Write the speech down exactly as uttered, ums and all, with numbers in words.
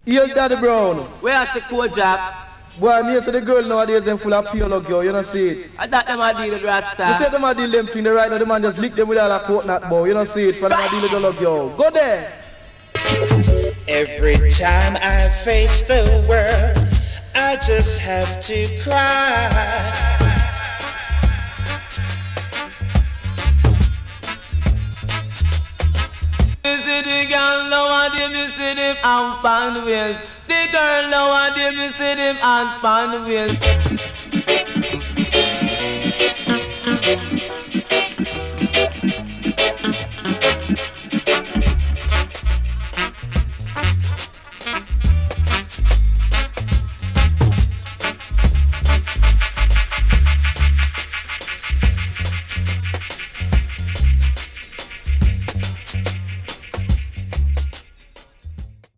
Yo, Daddy Brown. Where I say Kojak? Boy, me say the girl nowadays them full of pure girl, you know see it. I thought them a deal with Rasta. You say them a deal them thing, the right now the man just lick them with all a coconut bow, you know see it. For them a deal with the love yo. Go there. Every time I face the world, I just have to cry. You see the girl nowadays, you see them out on the wheels. The girl nowadays, you see them out on the wheels.